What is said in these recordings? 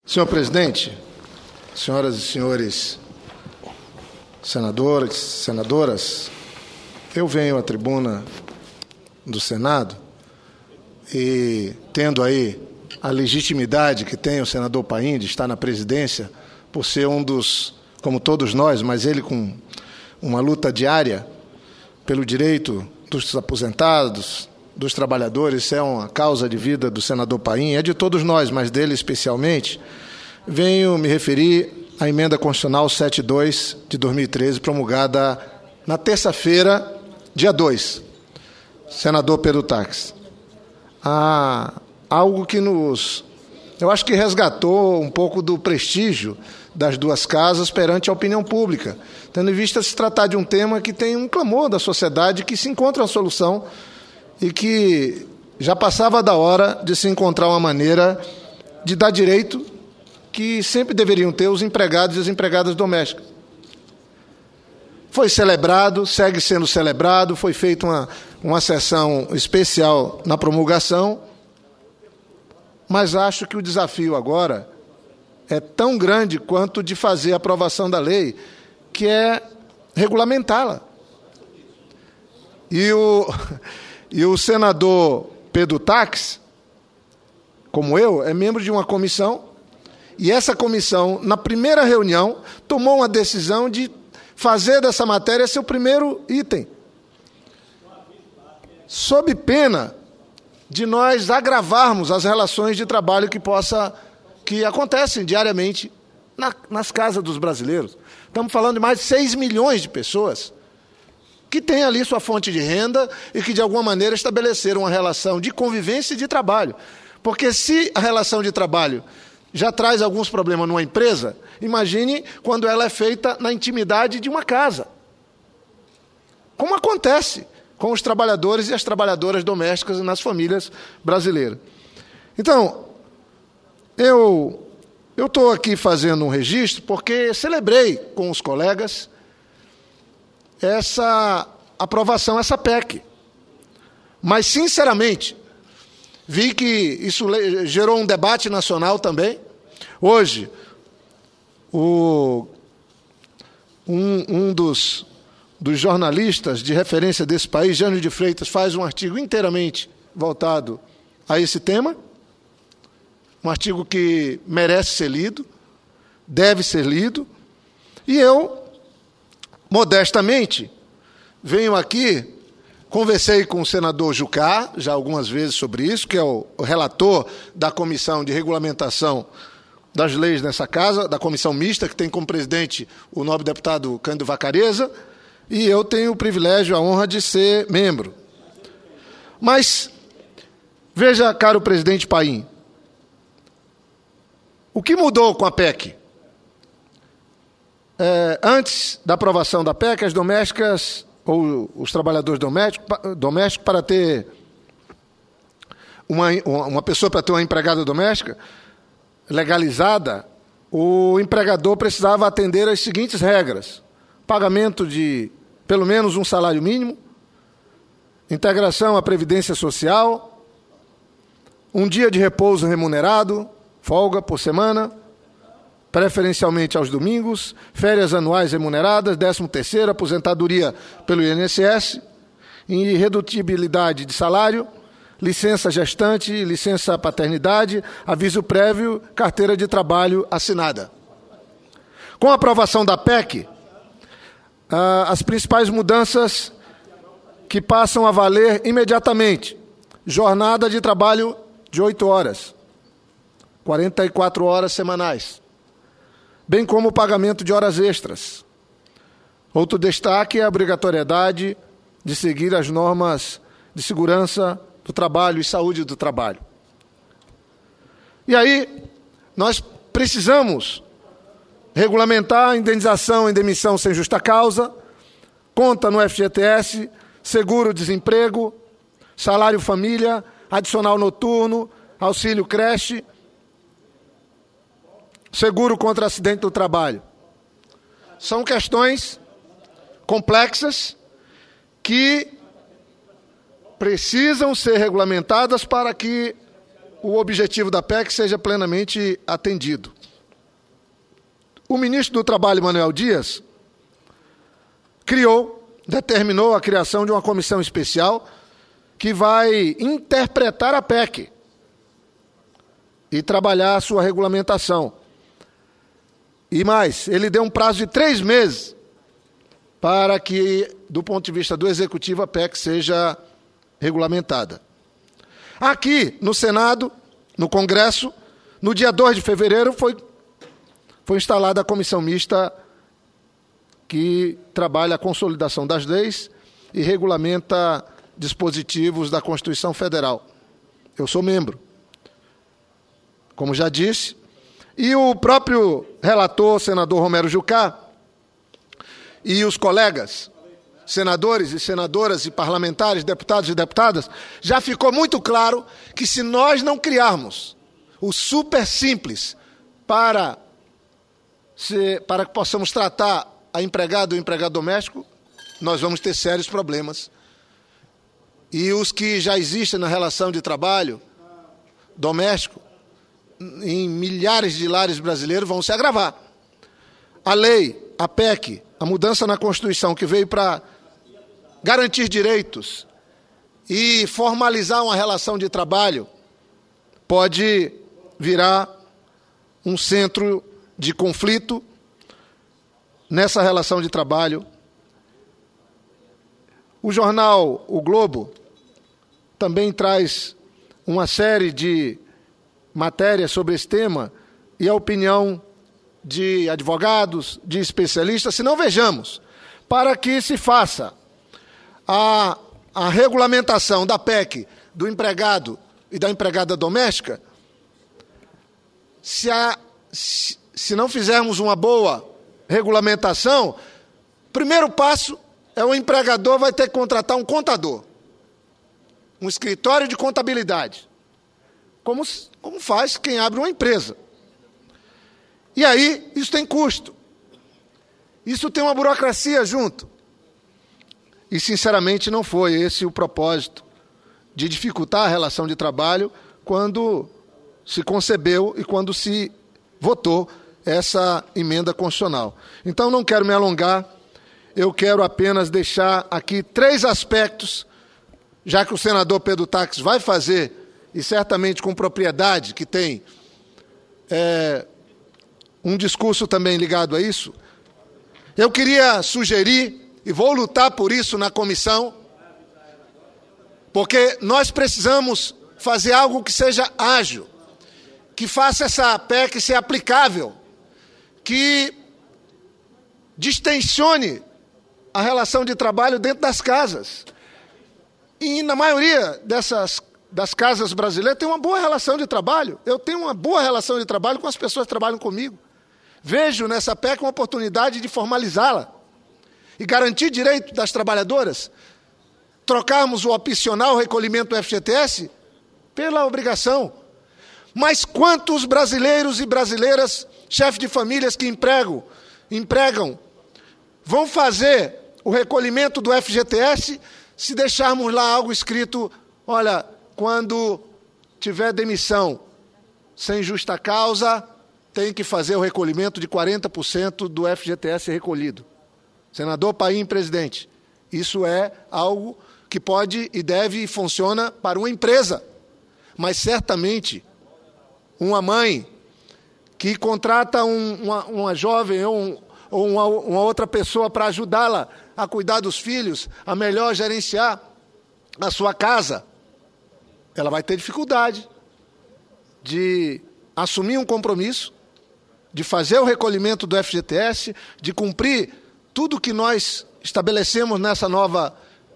Senhor presidente, senhoras e senhores senadores, senadoras, eu venho à tribuna do Senado e, tendo aí a legitimidade que tem o senador Paim de estar na presidência, por ser um dos, como todos nós, mas ele com uma luta diária pelo direito dos aposentados, dos trabalhadores, isso é uma causa de vida do senador Paim, é de todos nós, mas dele especialmente, venho me referir à emenda constitucional 72 de 2013, promulgada na terça-feira, dia 2, senador Pedro Taques. Algo que eu acho que resgatou um pouco do prestígio das duas casas perante a opinião pública, tendo em vista se tratar de um tema que tem um clamor da sociedade, que se encontra uma solução e que já passava da hora de se encontrar uma maneira de dar direito que sempre deveriam ter os empregados e as empregadas domésticas. Foi celebrado, segue sendo celebrado, foi feita uma sessão especial na promulgação, mas acho que o desafio agora é tão grande quanto de fazer a aprovação da lei, que é regulamentá-la. E o senador Pedro Taques, como eu, é membro de uma comissão, e essa comissão, na primeira reunião, tomou uma decisão de fazer dessa matéria seu primeiro item, sob pena de nós agravarmos as relações de trabalho que acontecem diariamente nas casas dos brasileiros. Estamos falando de mais de 6 milhões de pessoas que têm ali sua fonte de renda e que, de alguma maneira, estabeleceram uma relação de convivência e de trabalho. Porque se a relação de trabalho já traz alguns problemas numa empresa, imagine quando ela é feita na intimidade de uma casa. Como acontece com os trabalhadores e as trabalhadoras domésticas nas famílias brasileiras. Então, eu estou aqui fazendo um registro porque celebrei com os colegas essa aprovação, essa PEC. Mas, sinceramente, vi que isso gerou um debate nacional também. Hoje, um dos jornalistas de referência desse país, Jânio de Freitas, faz um artigo inteiramente voltado a esse tema, um artigo que merece ser lido, deve ser lido, e eu, modestamente, venho aqui, conversei com o senador Jucá, já algumas vezes sobre isso, que é o relator da Comissão de Regulamentação das Leis nessa casa, da Comissão Mista, que tem como presidente o nobre deputado Cândido Vacareza, e eu tenho o privilégio, a honra de ser membro. Mas, veja, caro presidente Paim, o que mudou com a PEC? Antes da aprovação da PEC, as domésticas, ou os trabalhadores domésticos, para ter uma pessoa para ter uma empregada doméstica legalizada, o empregador precisava atender às seguintes regras: pagamento de pelo menos um salário mínimo, integração à Previdência Social, um dia de repouso remunerado, folga por semana, preferencialmente aos domingos, férias anuais remuneradas, 13º, aposentadoria pelo INSS, irredutibilidade de salário, licença gestante, licença paternidade, aviso prévio, carteira de trabalho assinada. Com a aprovação da PEC, as principais mudanças que passam a valer imediatamente: jornada de trabalho de 8 horas, 44 horas semanais, bem como o pagamento de horas extras. Outro destaque é a obrigatoriedade de seguir as normas de segurança do trabalho e saúde do trabalho. E aí, nós precisamos regulamentar a indenização em demissão sem justa causa, conta no FGTS, seguro-desemprego, salário família, adicional noturno, auxílio creche, seguro contra acidente do trabalho. São questões complexas que precisam ser regulamentadas para que o objetivo da PEC seja plenamente atendido. o ministro do Trabalho, Manuel Dias, determinou a criação de uma comissão especial que vai interpretar a PEC e trabalhar a sua regulamentação. E mais, ele deu um prazo de 3 meses para que, do ponto de vista do Executivo, a PEC seja regulamentada. Aqui, no Senado, no Congresso, no dia 2 de fevereiro, foi instalada a comissão mista que trabalha a consolidação das leis e regulamenta dispositivos da Constituição Federal. Eu sou membro, como já disse, e o próprio relator, senador Romero Jucá, e os colegas, senadores e senadoras e parlamentares, deputados e deputadas, já ficou muito claro que se nós não criarmos o super simples para que possamos tratar a empregada ou empregado doméstico, nós vamos ter sérios problemas. E os que já existem na relação de trabalho doméstico, em milhares de lares brasileiros, vão se agravar. A lei, a PEC, a mudança na Constituição que veio para garantir direitos e formalizar uma relação de trabalho, pode virar um centro de conflito nessa relação de trabalho. O jornal O Globo também traz uma série de matérias sobre esse tema e a opinião de advogados, de especialistas, se não vejamos, para que se faça a regulamentação da PEC do empregado e da empregada doméstica, se não fizermos uma boa regulamentação, primeiro passo é o empregador vai ter que contratar um contador, um escritório de contabilidade, como faz quem abre uma empresa. E aí, isso tem custo. Isso tem uma burocracia junto. E, sinceramente, não foi esse o propósito de dificultar a relação de trabalho quando se concebeu e quando se votou essa emenda constitucional. Então, não quero me alongar, eu quero apenas deixar aqui 3 aspectos, já que o senador Pedro Taques vai fazer, e certamente com propriedade, que tem um discurso também ligado a isso. Eu queria sugerir, e vou lutar por isso na comissão, porque nós precisamos fazer algo que seja ágil, que faça essa PEC ser aplicável, que distensione a relação de trabalho dentro das casas. E na maioria das casas brasileiras tem uma boa relação de trabalho. Eu tenho uma boa relação de trabalho com as pessoas que trabalham comigo. Vejo nessa PEC uma oportunidade de formalizá-la e garantir direito das trabalhadoras. Trocarmos o opcional recolhimento do FGTS pela obrigação. Mas quantos brasileiros e brasileiras, chefes de famílias que empregam, vão fazer o recolhimento do FGTS se deixarmos lá algo escrito, olha, quando tiver demissão sem justa causa, tem que fazer o recolhimento de 40% do FGTS recolhido. Senador Paim, presidente, isso é algo que pode e deve e funciona para uma empresa, mas certamente uma mãe que contrata uma jovem ou uma outra pessoa para ajudá-la a cuidar dos filhos, a melhor gerenciar a sua casa, ela vai ter dificuldade de assumir um compromisso, de fazer o recolhimento do FGTS, de cumprir tudo que nós estabelecemos nessa nova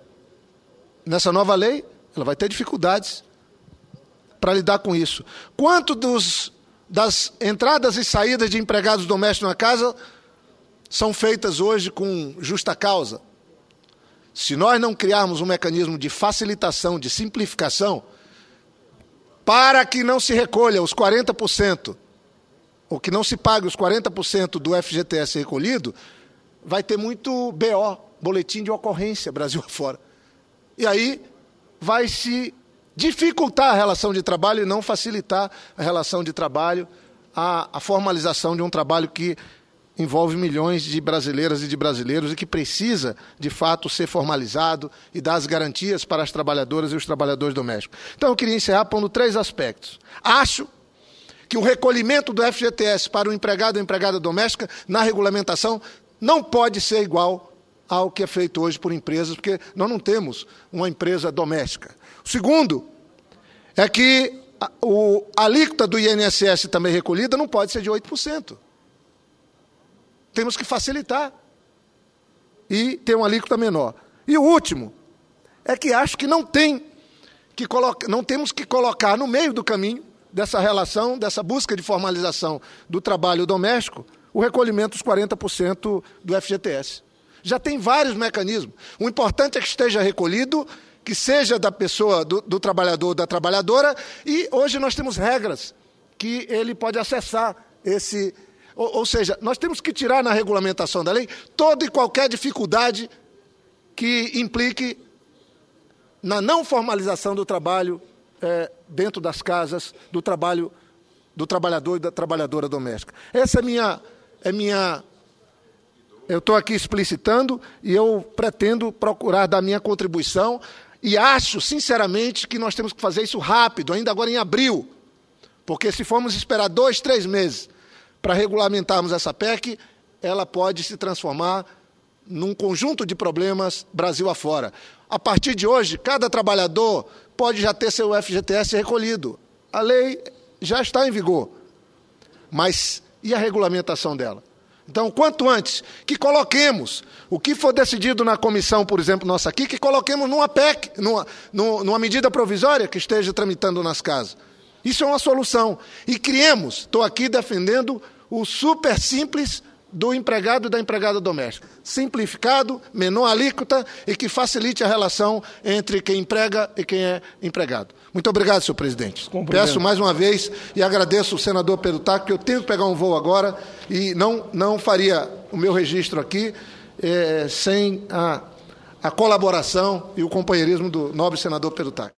lei. Ela vai ter dificuldades para lidar com isso. Quanto das entradas e saídas de empregados domésticos na casa são feitas hoje com justa causa? Se nós não criarmos um mecanismo de facilitação, de simplificação, para que não se recolha os 40%, ou que não se pague os 40% do FGTS recolhido, vai ter muito BO, boletim de ocorrência, Brasil afora. E aí vai se dificultar a relação de trabalho e não facilitar a relação de trabalho, a formalização de um trabalho que envolve milhões de brasileiras e de brasileiros e que precisa, de fato, ser formalizado e dar as garantias para as trabalhadoras e os trabalhadores domésticos. Então, eu queria encerrar pondo 3 aspectos. Acho que o recolhimento do FGTS para o empregado ou empregada doméstica na regulamentação não pode ser igual ao que é feito hoje por empresas, porque nós não temos uma empresa doméstica. O segundo é que a alíquota do INSS também recolhida não pode ser de 8%. Temos que facilitar e ter uma alíquota menor. E o último é que acho que não temos que colocar no meio do caminho dessa relação, dessa busca de formalização do trabalho doméstico, o recolhimento dos 40% do FGTS. Já tem vários mecanismos. O importante é que esteja recolhido, que seja da pessoa, do trabalhador ou da trabalhadora, e hoje nós temos regras que ele pode acessar esse... Ou seja, nós temos que tirar na regulamentação da lei toda e qualquer dificuldade que implique na não formalização do trabalho dentro das casas, do trabalhador e da trabalhadora doméstica. Essa é minha... Eu estou aqui explicitando e eu pretendo procurar dar minha contribuição e acho, sinceramente, que nós temos que fazer isso rápido, ainda agora em abril, porque se formos esperar 2, 3 meses para regulamentarmos essa PEC, ela pode se transformar num conjunto de problemas Brasil afora. A partir de hoje, cada trabalhador pode já ter seu FGTS recolhido. A lei já está em vigor. Mas e a regulamentação dela? Então, quanto antes que coloquemos o que for decidido na comissão, por exemplo, nossa aqui, que coloquemos numa PEC, numa medida provisória que esteja tramitando nas casas. Isso é uma solução. E criemos, estou aqui defendendo o super simples do empregado e da empregada doméstica. Simplificado, menor alíquota e que facilite a relação entre quem emprega e quem é empregado. Muito obrigado, senhor presidente. Peço mais uma vez e agradeço ao senador Perutato, que eu tenho que pegar um voo agora e não faria o meu registro aqui sem a colaboração e o companheirismo do nobre senador Perutato.